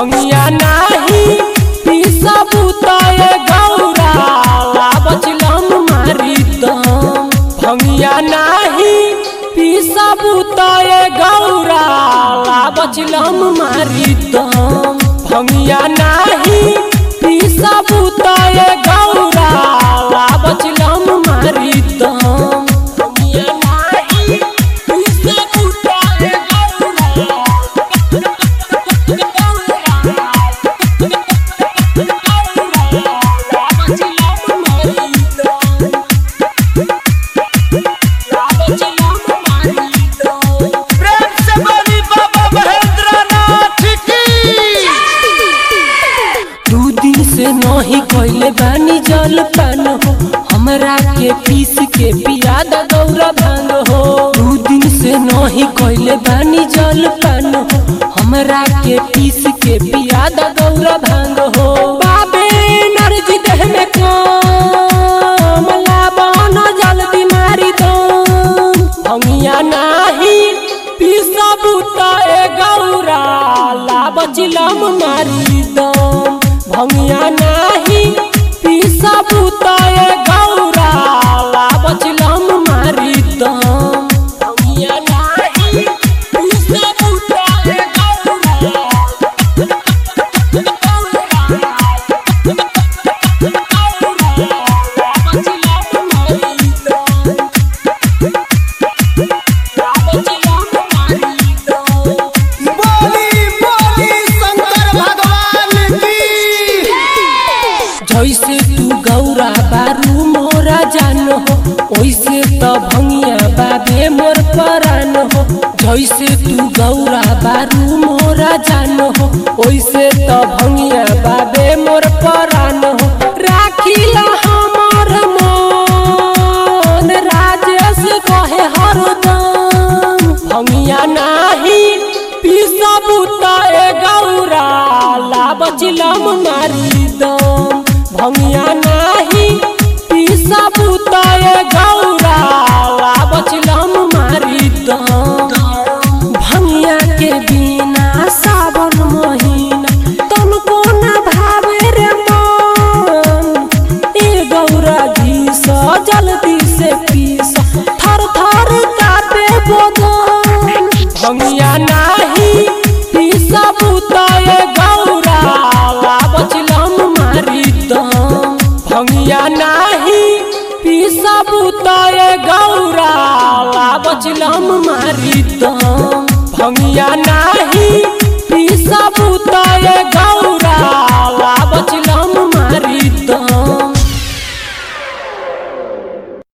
भंगिया नाही पीसबू तय गौरा बचलम मारी दम। भंगिया नाही पीसबू तय गौरा बचलम मारी दम। भंगिया नाही पीसबू तय गौरा बचलम मारी दम। नहीं कोइले बानी जल पान हो हमरा के पीस के पिया दा गौरा भांग हो। 2 दिन से नहीं कोइले बानी जल पान हो हमरा के पीस के पिया दा गौरा भांग हो। बाबे नरजी देह में काम लाबन जल्दी मारी दो। भंगिया नाही पीसबू तय गौरा बचलम मारी दो। भंगिया नाही पीसबू तय गौरा बचलम मारी दम। भंगिया नाही पीसबू तय गौरा बचलम मारी दम। जैसे तू गौरा बारू मोरा जान हो वैसे तो भंगिया बाबे मोर परान हो। जैसे तू गौरा बारू मोरा जान हो वैसे तो भंगिया बाबे मोर परान हो। राखिला हमर मन राजेश कहे हरदम। भंगिया नाही पीसबू तय गौरा बचलम मारी दम। भंगिया नाही पीसबू तय गौरा बचलम मारी दम। भंगिया के बिना सावन महीना तनको न भावे रे मन। ए गौरा जी स जल्दी से पीस थर थर कापे बदन। भंगिया नाही पीसबू तय गौरा बचलम मारी दम। भंगिया नाही पीसबू तय गौरा बचलम मारी दम। भंगिया नाही